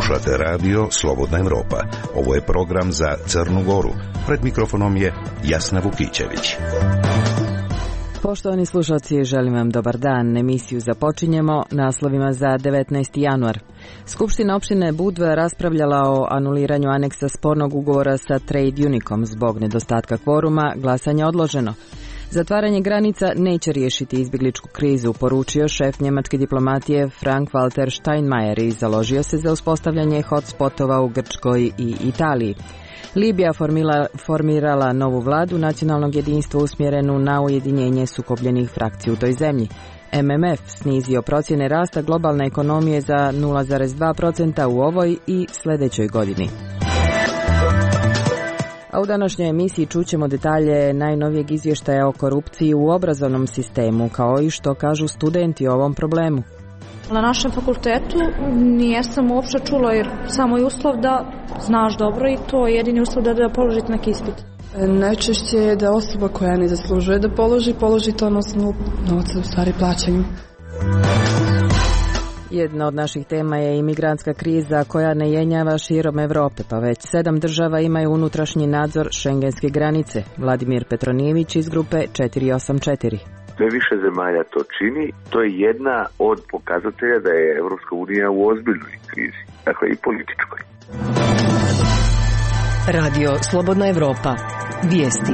Slušate radio Slobodna Evropa. Ovo je program za Crnu Goru. Pred mikrofonom je Jasna Vukićević. Poštovani slušalci, želim vam dobar dan. Emisiju započinjemo naslovima za 19. januar. Skupština opštine Budva raspravljala o anuliranju aneksa spornog ugovora sa Trade Unicom. Zbog nedostatka kvoruma, glasanje odloženo. Zatvaranje granica neće riješiti izbjegličku krizu, poručio šef njemačke diplomatije Frank-Walter Steinmeier i založio se za uspostavljanje hotspotova u Grčkoj i Italiji. Libija formirala novu vladu nacionalnog jedinstva usmjerenu na ujedinjenje sukobljenih frakcija u toj zemlji. MMF snizio procjene rasta globalne ekonomije za 0,2% u ovoj i sljedećoj godini. A u današnjoj emisiji čućemo detalje najnovijeg izvještaja o korupciji u obrazovnom sistemu, kao i što kažu studenti o ovom problemu. Na našem fakultetu nijesam uopće čula, jer samo je uslov da znaš dobro i to je jedini uslov da položite neki ispit. Najčešće je da osoba koja ne zaslužuje da položi to na osnovu novca, u stvari plaćanju. Jedna od naših tema je imigrantska kriza koja ne jenjava širom Evrope, pa već 7 država imaju unutrašnji nadzor šengenske granice. Vladimir Petronijević iz grupe 484. Sve više zemalja to čini, to je jedna od pokazatelja da je Evropska unija u ozbiljnoj krizi, dakle i političkoj. Radio Slobodna Evropa. Vijesti.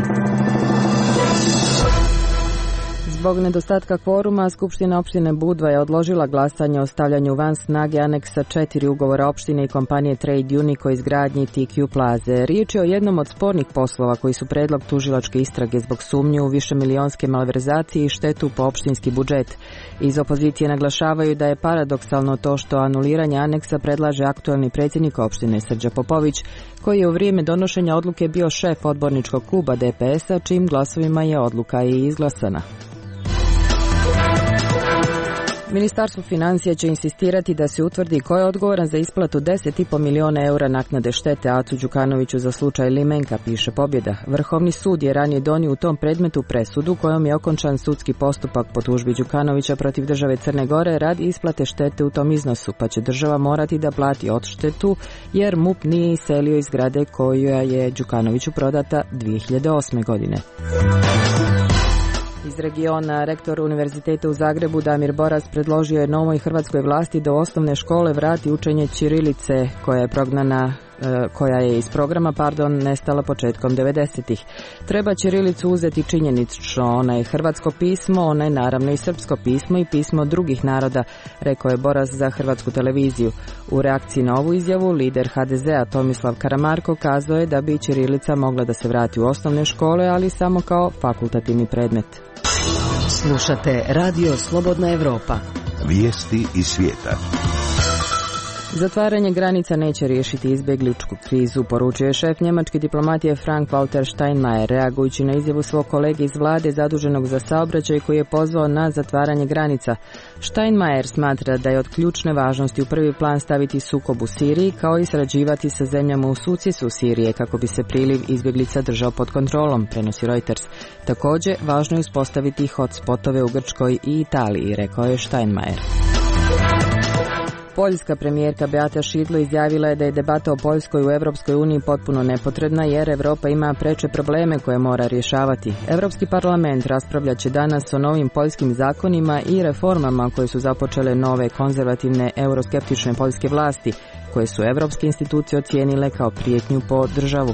Zbog nedostatka kvoruma, Skupština opštine Budva je odložila glasanje o stavljanju van snage aneksa 4 ugovora opštine i kompanije Trade Unico o izgradnji TQ Plaze. Riječ je o jednom od spornih poslova koji su predlog tužilačke istrage zbog sumnje u višemilijonske malverzacije i štetu po opštinski budžet. Iz opozicije naglašavaju da je paradoksalno to što anuliranje aneksa predlaže aktualni predsjednik opštine Srđa Popović, koji je u vrijeme donošenja odluke bio šef odborničkog kluba DPS-a, čijim glasovima je odluka i izglasana. Ministarstvo financija će insistirati da se utvrdi ko je odgovoran za isplatu 10,5 milijuna eura naknade štete Acu Đukanoviću za slučaj Limenka, piše Pobjeda. Vrhovni sud je ranije donio u tom predmetu presudu kojom je okončan sudski postupak po tužbi Đukanovića protiv države Crne Gore radi isplate štete u tom iznosu, pa će država morati da plati odštetu jer MUP nije iselio iz zgrade koja je Đukanoviću prodata 2008. godine. Iz regiona, rektor Univerziteta u Zagrebu Damir Boras predložio je novoj hrvatskoj vlasti da u osnovne škole vrati učenje ćirilice koja je iz programa nestala početkom 90-ih. Treba ćirilicu uzeti činjenično, ona je hrvatsko pismo, ona je naravno i srpsko pismo i pismo drugih naroda, rekao je Boras za Hrvatsku televiziju. U reakciji na ovu izjavu lider HDZ-a Tomislav Karamarko kazao je da bi ćirilica mogla da se vrati u osnovne škole, ali samo kao fakultativni predmet. Slušate Radio Slobodna Evropa. Vijesti iz svijeta. Zatvaranje granica neće riješiti izbjegličku krizu, poručio je šef njemačke diplomatije Frank-Walter Steinmeier, reagujući na izjavu svog kolege iz vlade zaduženog za saobraćaj koji je pozvao na zatvaranje granica. Steinmeier smatra da je od ključne važnosti u prvi plan staviti sukob u Siriji, kao i sarađivati sa zemljama u susjedstvu Sirije kako bi se priliv izbjeglica držao pod kontrolom, prenosi Reuters. Također, važno je uspostaviti hotspotove u Grčkoj i Italiji, rekao je Steinmeier. Poljska premijerka Beata Šidlo izjavila je da je debata o Poljskoj u Europskoj uniji potpuno nepotrebna jer Europa ima preče probleme koje mora rješavati. Europski parlament raspravljat će danas o novim poljskim zakonima i reformama koje su započele nove konzervativne euroskeptične poljske vlasti, koje su europske institucije ocijenile kao prijetnju po državu.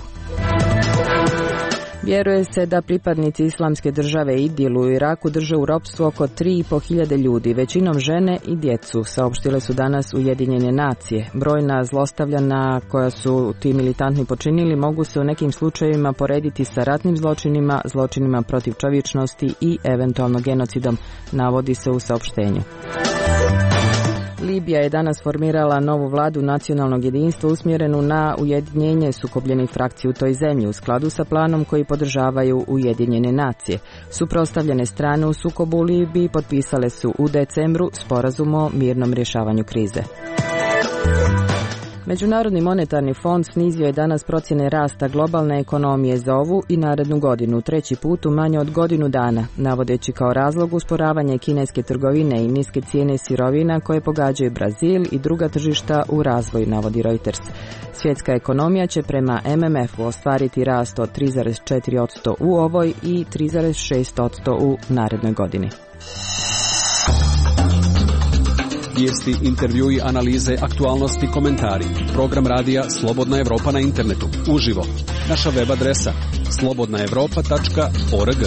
Vjeruje se da pripadnici islamske države IDIL u Iraku drže u ropstvu oko 3.500 ljudi, većinom žene i djecu, saopštile su danas Ujedinjene nacije. Brojna zlostavljanja koja su ti militantni počinili mogu se u nekim slučajevima porediti sa ratnim zločinima, zločinima protiv čovječnosti i eventualno genocidom, navodi se u saopštenju. Libija je danas formirala novu vladu nacionalnog jedinstva usmjerenu na ujedinjenje sukobljenih frakcija u toj zemlji u skladu sa planom koji podržavaju Ujedinjene nacije. Suprotstavljene strane u sukobu u Libiji potpisale su u decembru sporazum o mirnom rješavanju krize. Međunarodni monetarni fond snizio je danas procjene rasta globalne ekonomije za ovu i narednu godinu, treći put u manje od godinu dana, navodeći kao razlog usporavanje kineske trgovine i niske cijene sirovina koje pogađaju Brazil i druga tržišta u razvoju, navodi Reuters. Svjetska ekonomija će prema MMF-u ostvariti rast od 3,4% u ovoj i 3,6% u narednoj godini. Vijesti, intervjui, analize, aktualnosti, komentari. Program radija Slobodna Evropa na internetu. Uživo. Naša web adresa slobodnaevropa.org.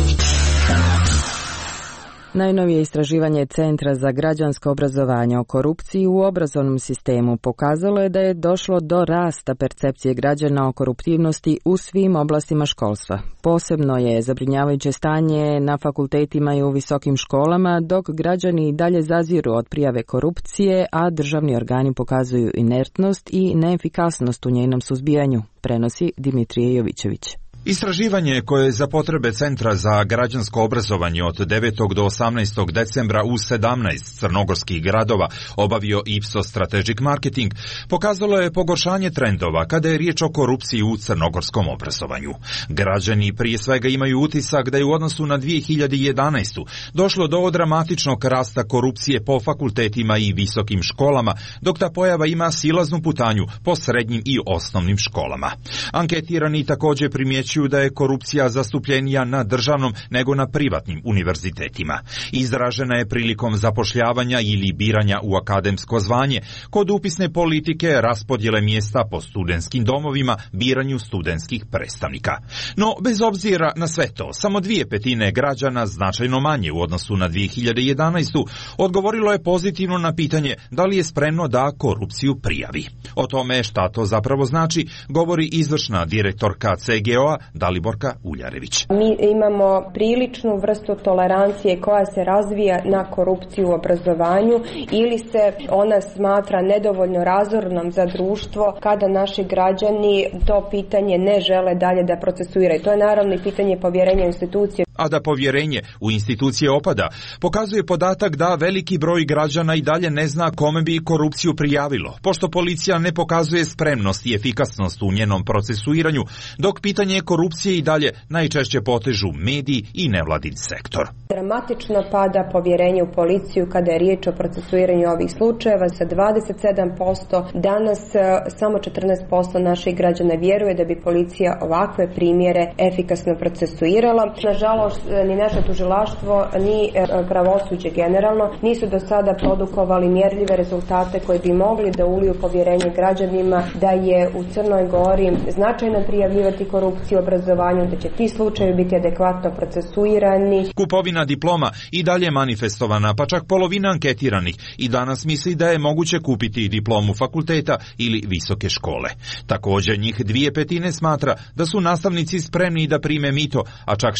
Najnovije istraživanje Centra za građansko obrazovanje o korupciji u obrazovnom sistemu pokazalo je da je došlo do rasta percepcije građana o koruptivnosti u svim oblastima školstva. Posebno je zabrinjavajuće stanje na fakultetima i u visokim školama, dok građani i dalje zaziru od prijave korupcije, a državni organi pokazuju inertnost i neefikasnost u njenom suzbijanju, prenosi Dimitrije Jovićević. Istraživanje koje je za potrebe Centra za građansko obrazovanje od 9. do 18. decembra u 17 crnogorskih gradova obavio Ipsos Strategic Marketing pokazalo je pogoršanje trendova kada je riječ o korupciji u crnogorskom obrazovanju. Građani prije svega imaju utisak da je u odnosu na 2011. došlo do dramatičnog rasta korupcije po fakultetima i visokim školama, dok ta pojava ima silaznu putanju po srednjim i osnovnim školama. Anketirani također primjećuju da je korupcija zastupljenija na državnom nego na privatnim univerzitetima. Izražena je prilikom zapošljavanja ili biranja u akademsko zvanje, kod upisne politike, raspodjele mjesta po studentskim domovima, biranju studentskih predstavnika. No, bez obzira na sve to, samo 2/5 građana, značajno manje u odnosu na 2011. odgovorilo je pozitivno na pitanje da li je spremno da korupciju prijavi. O tome šta to zapravo znači, govori izvršna direktorka CGO-a Daliborka Uljarević. Mi imamo priličnu vrstu tolerancije koja se razvija na korupciju u obrazovanju ili se ona smatra nedovoljno razornom za društvo kada naši građani to pitanje ne žele dalje da procesuiraju. To je naravno i pitanje povjerenja u institucije. A da povjerenje u institucije opada, pokazuje podatak da veliki broj građana i dalje ne zna kome bi korupciju prijavilo, pošto policija ne pokazuje spremnost i efikasnost u njenom procesuiranju, dok pitanje korupcije i dalje najčešće potežu mediji i nevladin sektor. Dramatično pada povjerenje u policiju kada je riječ o procesuiranju ovih slučajeva sa 27%. Danas samo 14% naših građana vjeruje da bi policija ovakve primjere efikasno procesuirala. Nažalost, ni naše tužilaštvo, ni pravosuđe generalno nisu do sada produkovali mjerljive rezultate koji bi mogli da uliju povjerenje građanima da je u Crnoj Gori značajno prijavljivati korupciju u obrazovanju, da će ti slučajevi biti adekvatno procesuirani. Kupovina diploma i dalje manifestovana, pa čak polovina anketiranih i danas misli da je moguće kupiti diplomu fakulteta ili visoke škole. Također njih 2/5 smatra da su nastavnici spremni da prime mito, a čak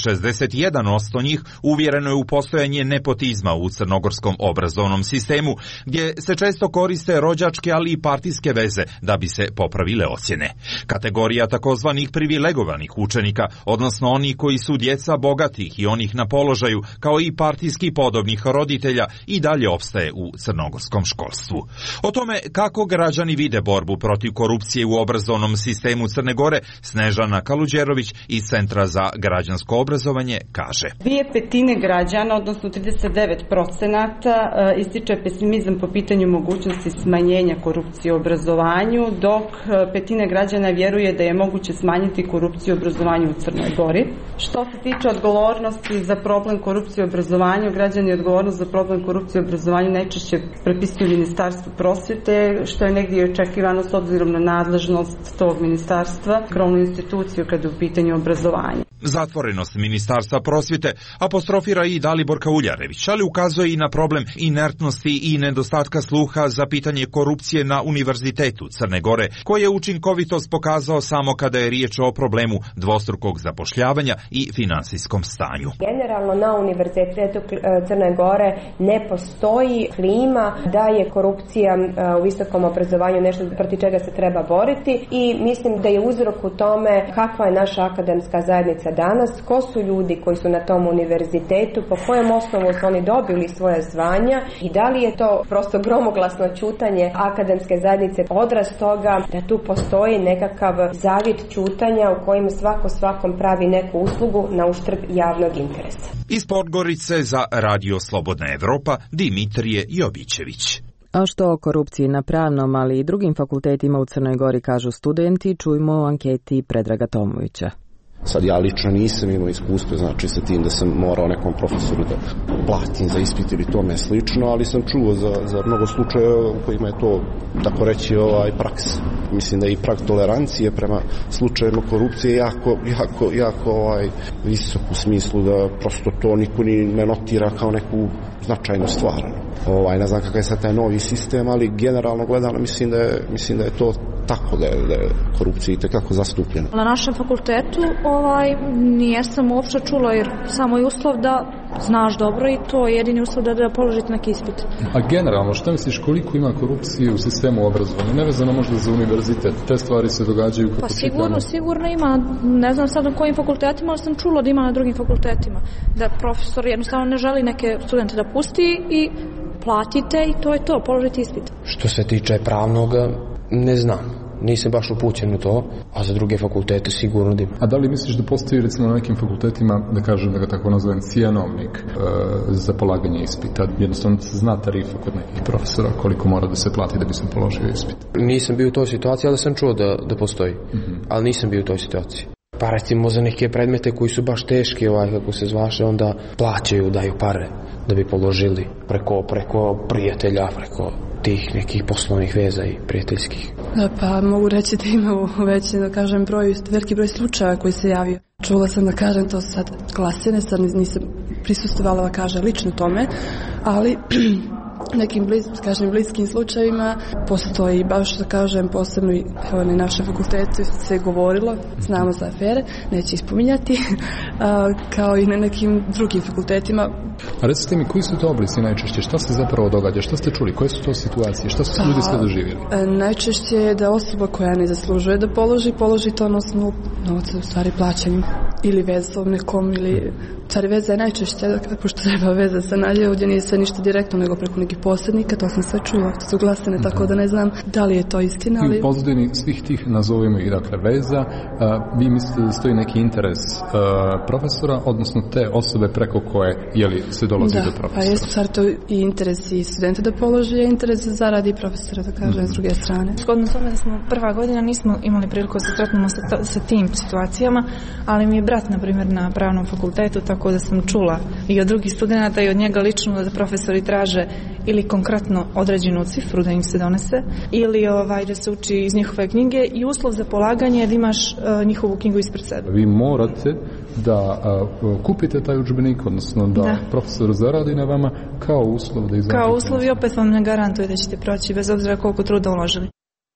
61% njih uvjereno je u postojanje nepotizma u crnogorskom obrazovnom sistemu, gdje se često koriste rođačke, ali i partijske veze da bi se popravile ocjene. Kategorija takozvanih privilegovanih učenika, odnosno oni koji su djeca bogatih i onih na položaju, kao i partijski podobnih roditelja, i dalje opstaje u crnogorskom školstvu. O tome kako građani vide borbu protiv korupcije u obrazovnom sistemu Crne Gore, Snežana Kaluđerović iz Centra za građansko obrazovanje kaže. 2/5 građana, odnosno 39%, ističe pesimizam po pitanju mogućnosti smanjenja korupcije u obrazovanju, dok 1/5 građana vjeruje da je moguće smanjiti korupciju u obrazovanju u Crnoj Gori. Što se tiče odgovornosti za problem korupcije u obrazovanju, građani odgovornost za problem korupcije u obrazovanju najčešće prepisuju Ministarstvu prosvjete, što je negdje očekivano s obzirom na nadležnost tog ministarstva, krovnu instituciju kada je u pitanju obrazovanja. Zatvorenost Ministarstva prosvjete apostrofira i Daliborka Uljarević, ali ukazuje i na problem inertnosti i nedostatka sluha za pitanje korupcije na Univerzitetu Crne Gore, koji je učinkovitost pokazao samo kada je riječ o problemu dvostrukog zapošljavanja i financijskom stanju. Generalno na Univerzitetu Crne Gore ne postoji klima da je korupcija u visokom obrazovanju nešto protiv čega se treba boriti i mislim da je uzrok u tome kakva je naša akademska zajednica danas, ko su ljudi koji su na tom univerzitetu, po kojem osnovu su oni dobili svoje zvanja i da li je to prosto gromoglasno ćutanje akademske zajednice odraz toga da tu postoji nekakav zavjet ćutanja u kojem svako svakom pravi neku uslugu na uštrb javnog interesa. Iz Podgorice za Radio Slobodna Evropa Dimitrije Jovićević. A što o korupciji na pravnom, ali i drugim fakultetima u Crnoj Gori kažu studenti, čujmo u anketi Predraga Tomovića. Sad ja lično nisam imao iskustvo, znači sa tim da sam morao nekom profesoru da platim za ispit ili tome slično, ali sam čuo za mnogo slučajeva u kojima je to, tako reći, praksa. Mislim da i prag tolerancije prema slučajevima korupcije jako visok u smislu da prosto to niko ni ne notira kao neku značajnu stvar. Ne znam kakav je sad taj novi sistem, ali generalno gledano mislim da je to tako, da je korupcija itekako zastupljena. Na našem fakultetu nijesam uopšte čula, jer samo je uslov da znaš dobro i to je jedini uslov da položite neki ispit. A generalno, šta misliš koliko ima korupcije u sistemu obrazovanja? Nevezano možda za univerzitet, te stvari se događaju kako sigurno ima, ne znam sad na kojim fakultetima, ali sam čula da ima na drugim fakultetima, da profesor jednostavno ne želi neke studente da pusti i platite i to je to, položite ispit. Što se tiče pravnoga, ne znam. Nisam baš upućen u to, a za druge fakultete sigurno da ima. A da li misliš da postoji recimo na nekim fakultetima, da kažem da ga tako nazovem, cijenovnik za polaganje ispita? Jednostavno se zna tarifa kod nekih profesora koliko mora da se plati da bi se položio ispit. Nisam bio u toj situaciji, ali sam čuo da postoji. Ali nisam bio u toj situaciji. Pa recimo za neke predmete koji su baš teški, kako se zvaše, onda plaćaju, daju pare da bi položili preko prijatelja, preko tih nekih poslovnih veza i prijateljskih. Pa mogu reći da ima već, da kažem, veliki broj slučaja koji se javio. Čula sam da kažem to sad glasine, sad nisam prisustvovala da kažem lično tome, ali nekim bliskim slučajevima postoji, baš da kažem, posebno i na našem fakultetu se govorilo, znamo za afere, neće ih spominjati, kao i na nekim drugim fakultetima. A recite mi, koji su to oblici najčešće? Šta se zapravo događa? Šta ste čuli? Koje su to situacije? Šta su ljudi sve doživjeli? Najčešće je da osoba koja ne zaslužuje da položi to na osnovu novca, u stvari plaćanjem ili vezom nekom, ili stvari veza je najčešće, pošto treba veza se nađe, ovdje nije sve ništa direktno nego preko nekih posrednika, to sam sve čula, to su glasine, tako da ne znam da li je to istina. Ali... I u pozadini svih tih, nazovimo ih, dakle, veza, vi mislite da stoji neki interes profesora, odnosno te osobe preko koje, se dolazi do profesora? Pa jesu stvar to i interes i studenta da položi, a interes zaradi i profesora, da kažem, s druge strane. Shodno tome da smo prva godina nismo imali priliku da se tretnemo sa tim situacijama, ali mi je brat, na primjer, na pravnom fakultetu, tako da sam čula i od drugih studenta i od njega lično da profesori traže ili konkretno određenu cifru da im se donese, ili da se uči iz njihove knjige i uslov za polaganje je da imaš njihovu knjigu ispred sebe. Vi morate da kupite taj udžbenik, odnosno da profesor zaradi na vama kao uslov da izađete. Kao uslov i opet vam ne garantuje da ćete proći bez obzira koliko truda uložili.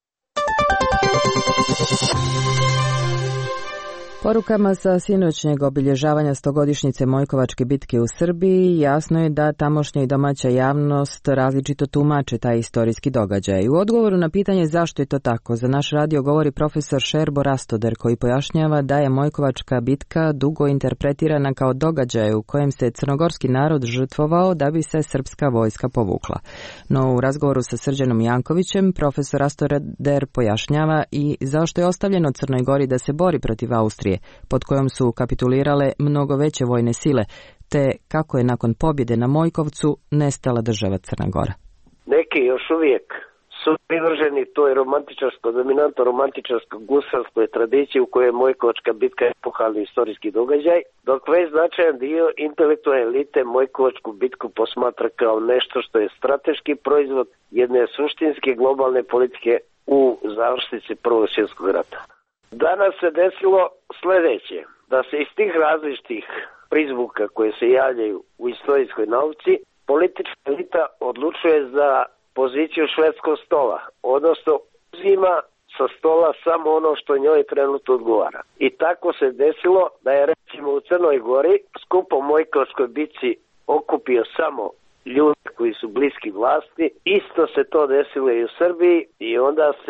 Porukama sa sinoćnjeg obilježavanja 100-godišnjice Mojkovačke bitke u Srbiji jasno je da tamošnja i domaća javnost različito tumače taj istorijski događaj. U odgovoru na pitanje zašto je to tako, za naš radio govori profesor Šerbo Rastoder, koji pojašnjava da je Mojkovačka bitka dugo interpretirana kao događaj u kojem se crnogorski narod žrtvovao da bi se srpska vojska povukla. No u razgovoru sa Srđanom Jankovićem profesor Rastoder pojašnjava i zašto je ostavljeno Crnoj Gori da se bori protiv Austrije, pod kojom su kapitulirale mnogo veće vojne sile, te kako je nakon pobjede na Mojkovcu nestala država Crna Gora. Neki još uvijek su privrženi toj dominantno-romantičarskoj gusarskoj tradiciji u kojoj je Mojkovačka bitka epohalni istorijski događaj, dok već značajan dio intelektualne elite Mojkovačku bitku posmatra kao nešto što je strateški proizvod jedne suštinske globalne politike u završnici Prvog svjetskog rata. Danas se desilo sljedeće, da se iz tih različitih prizvuka koje se javljaju u istorijskoj nauci, politička elita odlučuje za poziciju švedskog stola, odnosno uzima sa stola samo ono što njoj trenutno odgovara. I tako se desilo da je recimo u Crnoj Gori skup o Mojkovačkoj bitci okupio samo ljudi koji su bliski vlasti, isto se to desilo i u Srbiji i onda se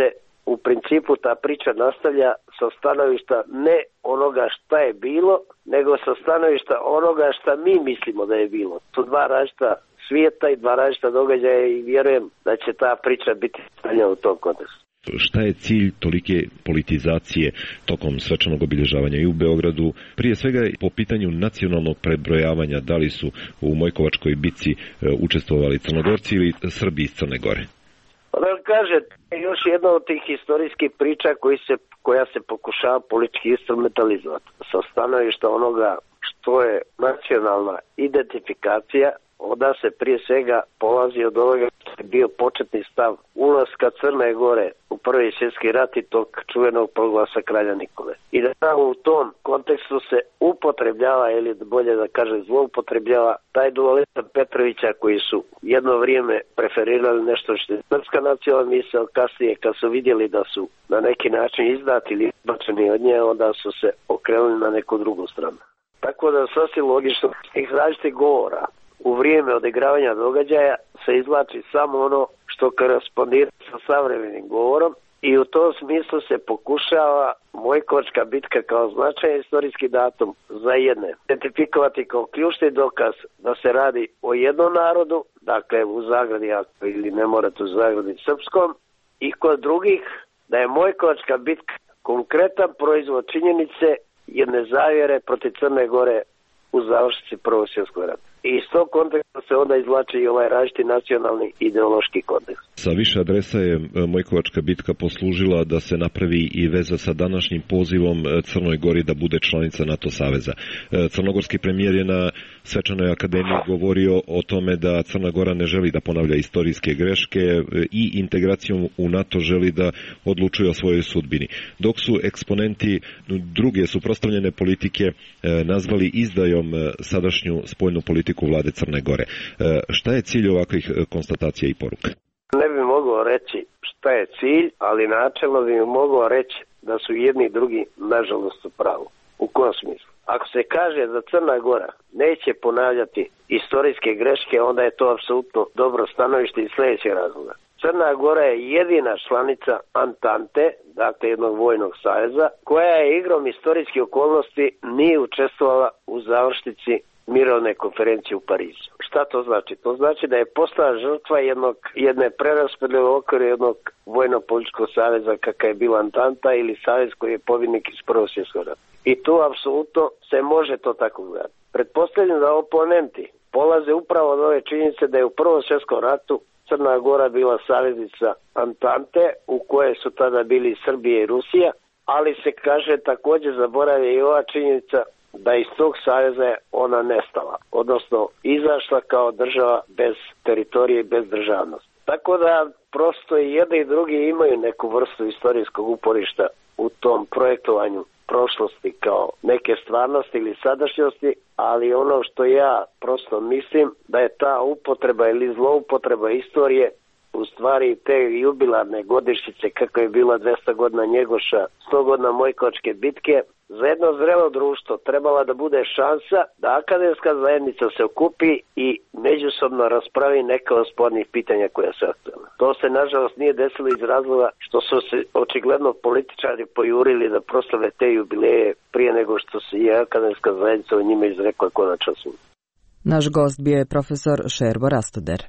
u principu ta priča nastavlja sa stanovišta ne onoga šta je bilo, nego sa stanovišta onoga šta mi mislimo da je bilo. To dva različita svijeta i dva različita događaja i vjerujem da će ta priča biti stavljena u tom kontekstu. Šta je cilj tolike politizacije tokom svečanog obilježavanja i u Beogradu? Prije svega po pitanju nacionalnog prebrojavanja, da li su u Mojkovačkoj bitci učestvovali Crnogorci ili Srbi iz Crne Gore? Da kaže, još jedna od tih historijskih priča koja se pokušava politički instrumentalizovati sa stanovišta onoga što je nacionalna identifikacija. Onda se prije svega polazi od ovoga što je bio početni stav ulaska Crne Gore u Prvi svjetski rat i tog čuvenog proglasa kralja Nikole. I da u tom kontekstu se upotrebljava, ili bolje da kažem zloupotrebljava, taj dualizam Petrovića koji su jedno vrijeme preferirali nešto što je srpska nacionalna misao, kasnije kad su vidjeli da su na neki način izdati ili izbačeni od nje, onda su se okrenuli na neku drugu stranu. Tako da sasvim logično tih različitih govora u vrijeme odigravanja događaja se izvlači samo ono što korespondira sa savremenim govorom i u tom smislu se pokušava Mojkovačka bitka kao značajan istorijski datum za jedne identifikovati kao ključni dokaz da se radi o jednom narodu, dakle u zagradi ili ne morate u zagradi srpskom, i kod drugih da je Mojkovačka bitka konkretan proizvod činjenice jedne zavjere protiv Crne Gore u završnici Prvog svjetskog rata. I iz tog konteksta se onda izvlači i ovaj različiti nacionalni ideološki kontekst. Sa više adresa je Mojkovačka bitka poslužila da se napravi i veza sa današnjim pozivom Crnoj Gori da bude članica NATO saveza. Crnogorski premijer je na svečanoj akademiji govorio o tome da Crna Gora ne želi da ponavlja istorijske greške i integracijom u NATO želi da odlučuje o svojoj sudbini. Dok su eksponenti druge suprotstavljene politike nazvali izdajom sadašnju spoljnu politiku vlade Crne Gore. Šta je cilj ovakvih konstatacija i poruka? Ne bi mogao reći šta je cilj, ali načelno bi mogao reći da su jedni i drugi nažalost u pravu. U kom smislu? Ako se kaže da Crna Gora neće ponavljati istorijske greške, onda je to apsolutno dobro stanovište iz sljedećeg razloga. Crna Gora je jedina članica Antante, dakle jednog vojnog saveza, koja je igrom istorijskih okolnosti nije učestvovala u završnici mirovne konferencije u Parizu. Šta to znači? To znači da je postala žrtva jedne preraspodjele u okviru jednog vojno-političkog saveza kakav je bila Antanta ili savez koji je pobjednik iz Prvog svjetskog rata. I tu apsolutno se može to tako gledati. Pretpostavljam da oponenti polaze upravo od ove činjenice da je u Prvom svjetskom ratu Crna Gora bila saveznica Antante u koje su tada bili Srbija i Rusija, ali se kaže također zaboravlja i ova činjenica da iz tog saveza je ona nestala, odnosno izašla kao država bez teritorije i bez državnosti. Tako da prosto i jedni i drugi imaju neku vrstu istorijskog uporišta u tom projektovanju prošlosti kao neke stvarnosti ili sadašnjosti, ali ono što ja prosto mislim da je ta upotreba ili zloupotreba istorije u stvari te jubilarne godišnjice kako je bila 200 godina Njegoša, 100 godina Mojkovačke bitke, za jedno zrelo društvo trebala da bude šansa da akademska zajednica se okupi i međusobno raspravi neka od spornih pitanja koja se aktualna. To se nažalost nije desilo iz razloga što su se očigledno političari pojurili da proslave te jubileje prije nego što se je akademska zajednica o njima izrekla konačan sud. Naš gost bio je profesor Šerbo Rastoder.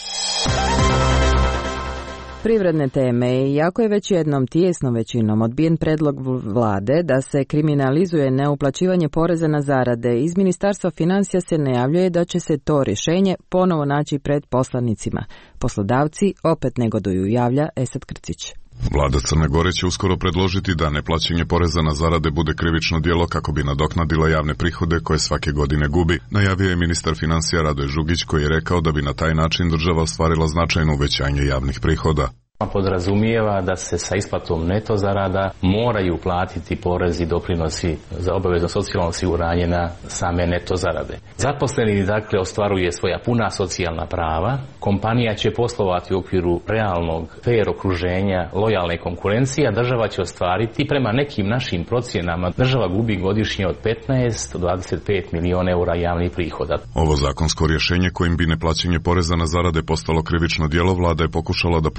Privredne teme. Iako je već jednom tijesnom većinom odbijen predlog vlade da se kriminalizuje neuplaćivanje poreza na zarade, iz Ministarstva financija se najavljuje da će se to rješenje ponovo naći pred poslanicima. Poslodavci opet negoduju, javlja Esad Krcić. Vlada Crne Gore će uskoro predložiti da neplaćanje poreza na zarade bude krivično djelo kako bi nadoknadila javne prihode koje svake godine gubi. Najavio je ministar financija Radoje Žugić koji je rekao da bi na taj način država ostvarila značajno uvećanje javnih prihoda. Podrazumijeva da se sa isplatom neto zarada moraju platiti porezi i doprinosi za obavezno socijalno osiguranje na same neto zarade. Zaposleni dakle ostvaruje svoja puna socijalna prava, kompanija će poslovati u okviru realnog fair okruženja, lojalne konkurencije, a država će ostvariti prema nekim našim procjenama, država gubi godišnje od 15 do 25 milijuna eura javnih prihoda. Ovo zakonsko rješenje kojim bi neplaćanje poreza na zarade postalo krivično djelo, vlada je pokušala da progura još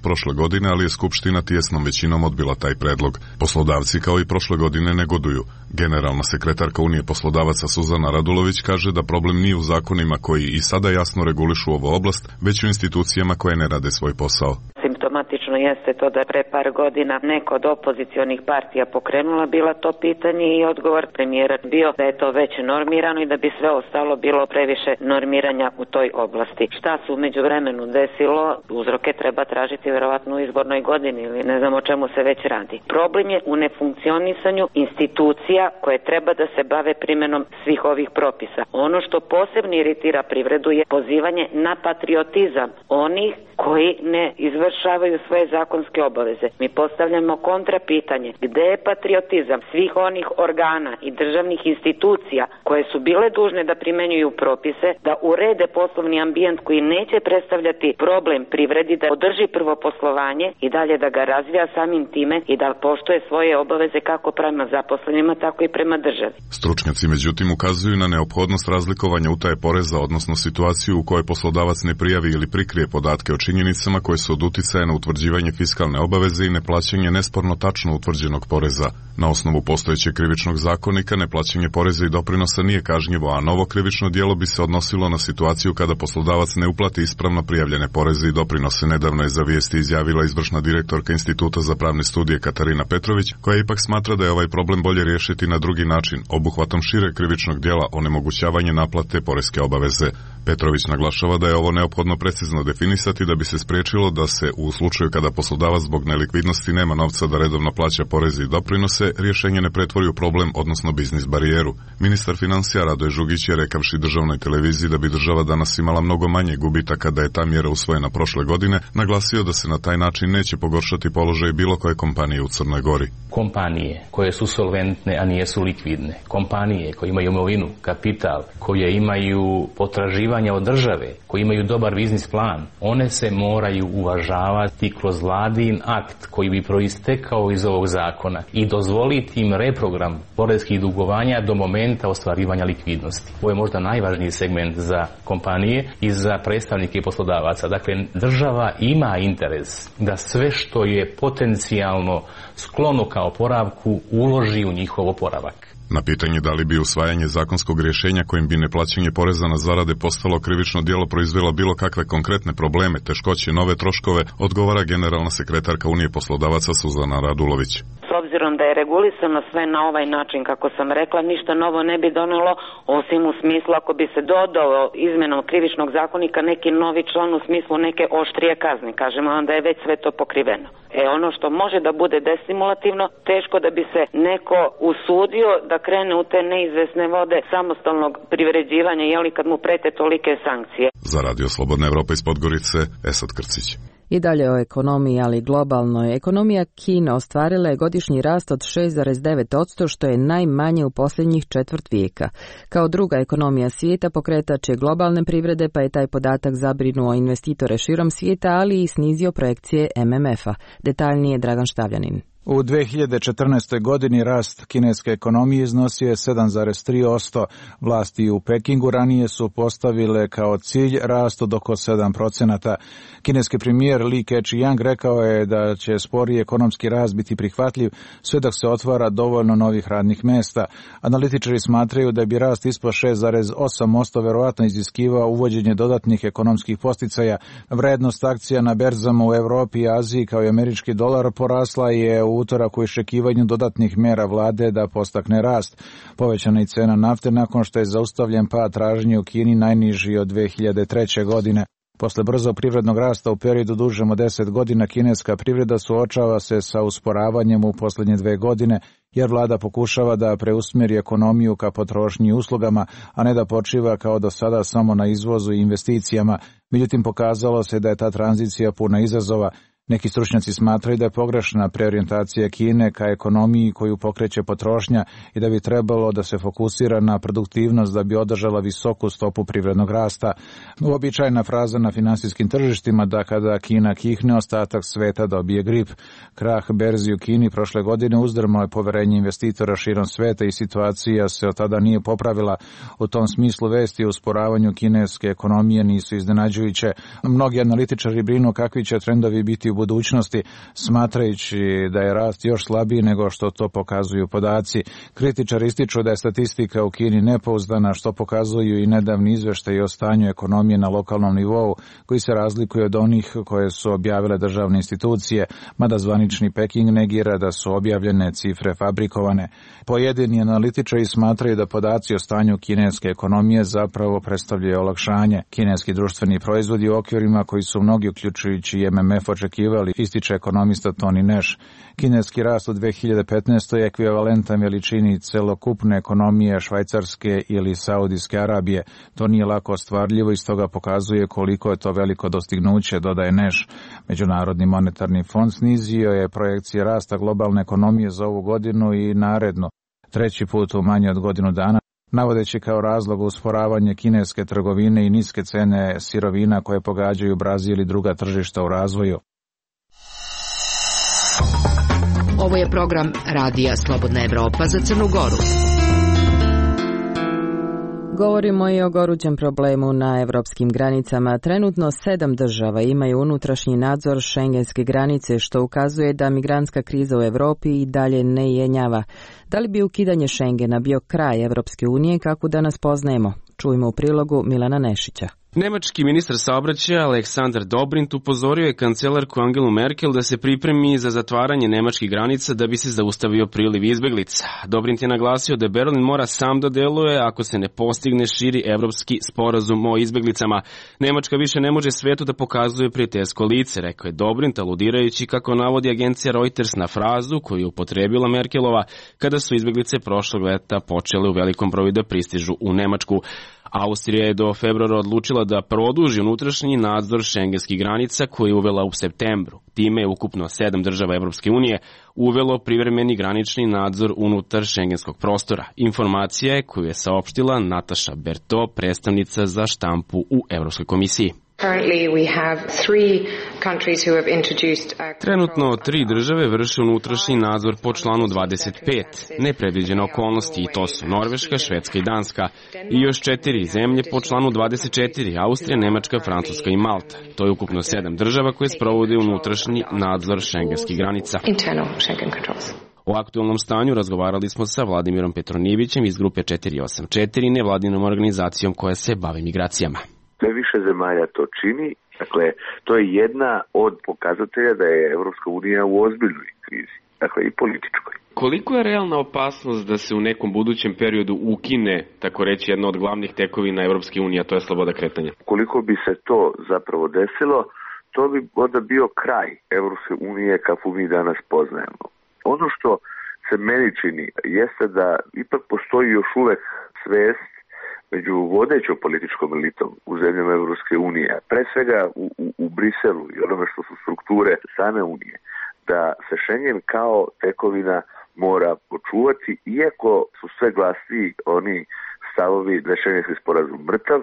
prošle godine, ali je Skupština tijesnom većinom odbila taj predlog. Poslodavci kao i prošle godine negoduju. Generalna sekretarka Unije poslodavaca Suzana Radulović kaže da problem nije u zakonima koji i sada jasno regulišu ovu oblast, već u institucijama koje ne rade svoj posao. Simptomatično jeste to da pre par godina neko od opozicionih partija pokrenula bila to pitanje i odgovor premijera bio da je to već normirano i da bi sve ostalo bilo previše normiranja u toj oblasti. Šta se umeđu vremenu desilo, uzroke treba tražiti verovatno u izbornoj godini ili ne znam o čemu se već radi. Problem je u nefunkcionisanju institucija koje treba da se bave primjenom svih ovih propisa. Ono što posebno iritira privredu je pozivanje na patriotizam onih koji ne izvršavaju svoje zakonske obaveze. Mi postavljamo kontrapitanje. Gde je patriotizam svih onih organa i državnih institucija koje su bile dužne da primenjuju propise, da urede poslovni ambijent koji neće predstavljati problem privredi, da održi prvo poslovanje i dalje da ga razvija samim time i da poštuje svoje obaveze kako prema zaposlenima, tako i prema državi. Stručnjaci međutim ukazuju na neophodnost razlikovanja utaje poreza, odnosno situaciju u kojoj poslodavac ne prijavi ili prikrije podatke o činjenicama koje su od uticaja na utvrđivanje fiskalne obaveze i neplaćanje nesporno tačno utvrđenog poreza. Na osnovu postojećeg krivičnog zakonika neplaćanje poreza i doprinosa nije kažnjivo, a novo krivično djelo bi se odnosilo na situaciju kada poslodavac ne uplati ispravno prijavljene poreze i doprinose. Nedavno je za Vijesti izjavila izvršna direktorka Instituta za pravne studije Katarina Petrović, koja ipak smatra da je ovaj problem bolje riješiti na drugi način, obuhvatom šire krivičnog djela onemogućavanje naplate poreske obaveze. Petrović naglašava da je ovo neophodno precizno definisati da bi se spriječilo da se u slučaju kada poslodavac zbog nelikvidnosti nema novca da redovno plaća poreze i doprinose, rješenje ne pretvori u problem, odnosno biznis barijeru. Ministar financija Radoje Žugić je rekavši državnoj televiziji da bi država danas imala mnogo manje gubitaka da je ta mjera usvojena prošle godine, naglasio da se na taj način neće pogoršati položaj bilo koje kompanije u Crnoj Gori. Kompanije koje su solventne, a nijesu likvidne, kompanije koje imaju imovinu, kapital, koje imaju potraživanja od države, koji imaju dobar biznis plan, one se moraju uvažavati kroz vladin akt koji bi proistekao iz ovog zakona i dozvoliti im reprogram poreskih dugovanja do momenta ostvarivanja likvidnosti. Ovo je možda najvažniji segment za kompanije i za predstavnike poslodavaca. Dakle, država ima interes da sve što je potencijalno sklono ka oporavku uloži u njihov oporavak. Na pitanje da li bi usvajanje zakonskog rješenja kojim bi neplaćanje poreza na zarade postalo krivično djelo proizvelo bilo kakve konkretne probleme, teškoće, nove troškove, odgovara generalna sekretarka Unije poslodavaca Suzana Radulović. S obzirom da je regulisano sve na ovaj način, kako sam rekla, ništa novo ne bi donelo, osim u smislu ako bi se dodao izmenom krivičnog zakonika neki novi član u smislu neke oštrije kazne. Kažemo onda je već sve to pokriveno. Ono što može da bude destimulativno, teško da bi se neko usudio da krene u te neizvesne vode samostalnog privređivanja, jeli kad mu prete tolike sankcije. Za Radio Slobodna Evropa iz Podgorice, Esad Krcić. I dalje o ekonomiji, ali globalnoj. Ekonomija Kine ostvarila je godišnji rast od 6,9%, što je najmanje u posljednjih četvrt vijeka. Kao druga ekonomija svijeta pokretač je globalne privrede, pa je taj podatak zabrinuo investitore širom svijeta, ali i snizio projekcije MMF-a. Detaljnije Dragan Štavljanin. U 2014. godini rast kineske ekonomije iznosio je 7,3%. Vlasti u Pekingu ranije su postavile kao cilj rast od oko 7%. Kineski premijer Li Keqiang rekao je da će sporiji ekonomski rast biti prihvatljiv sve dok se otvara dovoljno novih radnih mjesta. Analitičari smatraju da bi rast ispod 6,8% verovatno iziskivao uvođenje dodatnih ekonomskih posticaja. Vrednost akcija na berzama u Europi i Aziji kao i američki dolar porasla je u utorak u iščekivanju dodatnih mjera vlade da postakne rast. Povećana je cena nafte nakon što je zaustavljen pad tražnje u Kini najniži od 2003. godine. Posle brzog privrednog rasta u periodu dužem od 10 godina, kineska privreda suočava se sa usporavanjem u posljednje 2 godine, jer vlada pokušava da preusmjeri ekonomiju ka potrošnji i uslugama, a ne da počiva kao do sada samo na izvozu i investicijama. Međutim, pokazalo se da je ta tranzicija puna izazova. Neki stručnjaci smatraju da je pogrešna preorijentacija Kine ka ekonomiji koju pokreće potrošnja i da bi trebalo da se fokusira na produktivnost da bi održala visoku stopu privrednog rasta. Uobičajena fraza na finansijskim tržištima da kada Kina kihne, ostatak sveta dobije grip. Krah berzi u Kini prošle godine uzdrmao je poverenje investitora širom sveta i situacija se od tada nije popravila. U tom smislu vesti o usporavanju kineske ekonomije nisu iznenađujuće. Mnogi analitičari brinu kakvi će trendovi biti u budućnosti, smatrajući da je rast još slabiji nego što to pokazuju podaci. Kritičari ističu da je statistika u Kini nepouzdana, što pokazuju i nedavni izveštaji o stanju ekonomije na lokalnom nivou, koji se razlikuje od onih koje su objavile državne institucije, mada zvanični Peking negira da su objavljene cifre fabrikovane. Pojedini analitičari smatraju da podaci o stanju kineske ekonomije zapravo predstavljaju olakšanje. Kineski društveni proizvodi u okvirima koji su mnogi, uključujući i MMF, očekivali, ističe ekonomista Tony Nash. Kineski rast u 2015. je ekvivalentan veličini celokupne ekonomije Švajcarske ili Saudijske Arabije. To nije lako ostvarljivo i stoga pokazuje koliko je to veliko dostignuće, dodaje Nash. Međunarodni monetarni fond snizio je projekcije rasta globalne ekonomije za ovu godinu i narednu, treći put u manje od godinu dana, navodeći kao razlog usporavanje kineske trgovine i niske cene sirovina koje pogađaju Brazil i druga tržišta u razvoju. Ovo je program Radija Slobodna Evropa za Crnu Goru. Govorimo i o gorućem problemu na evropskim granicama. Trenutno 7 država imaju unutrašnji nadzor šengenske granice, što ukazuje da migrantska kriza u Evropi i dalje ne jenjava. Da li bi ukidanje Šengena bio kraj Evropske unije kako danas poznajemo? Čujemo u prilogu Milana Nešića. Nemački ministar saobraćaja Aleksandar Dobrindt upozorio je kancelarku Angelu Merkel da se pripremi za zatvaranje nemačkih granica da bi se zaustavio priliv izbeglica. Dobrindt je naglasio da Berlin mora sam da deluje ako se ne postigne širi evropski sporazum o izbeglicama. Nemačka više ne može svetu da pokazuje prijateljsko lice, rekao je Dobrindt, aludirajući, kako navodi agencija Reuters, na frazu koju je upotrebila Merkelova kada su izbeglice prošlog leta počele u velikom broju da pristižu u Nemačku. Austrija je do februara odlučila da produži unutrašnji nadzor šengenskih granica koji je uvela u septembru. Time je ukupno 7 država Evropske unije uvelo privremeni granični nadzor unutar šengenskog prostora. Informacija je koju je saopštila Nataša Berto, predstavnica za štampu u Evropskoj komisiji. Trenutno 3 države vrše unutrašnji nadzor po članu 25, nepredviđene okolnosti, i to su Norveška, Švedska i Danska, i još 4 zemlje po članu 24, Austrija, Nemačka, Francuska i Malta. To je ukupno 7 država koje sprovode unutrašnji nadzor šengenskih granica. O aktualnom stanju razgovarali smo sa Vladimirom Petronijevićem iz grupe 484, nevladinom organizacijom koja se bavi migracijama. Sve više zemalja to čini, dakle, to je jedna od pokazatelja da je Evropska unija u ozbiljnoj krizi, dakle i političkoj. Koliko je realna opasnost da se u nekom budućem periodu ukine, tako reći, jedna od glavnih tekovina Evropske unije, a to je sloboda kretanja? Koliko bi se to zapravo desilo, to bi onda bio kraj Evropske unije kako mi danas poznajemo. Ono što se meni čini jeste da ipak postoji još uvek svest među vodećom političkom elitom u zemljama Evropske unije, pre svega u Briselu i onome što su strukture same unije, da se Schengen kao tekovina mora počuvati, iako su sve glasniji oni stavovi da je Schengenski sporazum mrtav.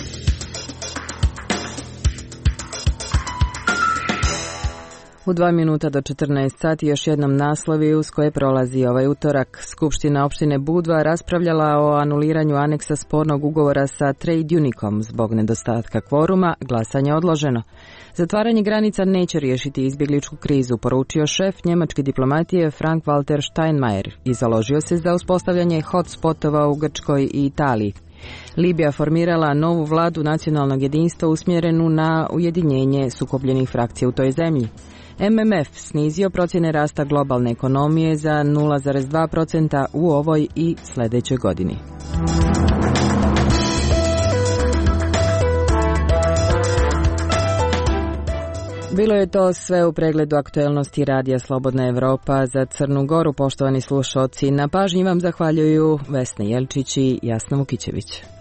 U 2 minuta do 14 sati još jednom naslovi uz koje prolazi ovaj utorak. Skupština opštine Budva raspravljala o anuliranju aneksa spornog ugovora sa Trade Unicom. Zbog nedostatka kvoruma, glasanje odloženo. Zatvaranje granica neće riješiti izbjegličku krizu, poručio šef njemačke diplomatije Frank-Walter Steinmeier i založio se za uspostavljanje hotspotova u Grčkoj i Italiji. Libija formirala novu vladu nacionalnog jedinstva usmjerenu na ujedinjenje sukobljenih frakcija u toj zemlji. MMF snizio procjene rasta globalne ekonomije za 0,2% u ovoj i sljedećoj godini. Bilo je to sve u pregledu aktuelnosti Radija Slobodna Evropa za Crnu Goru. Poštovani slušaoci, na pažnji vam zahvaljuju Vesna Jelčić i Jasna Vukićević.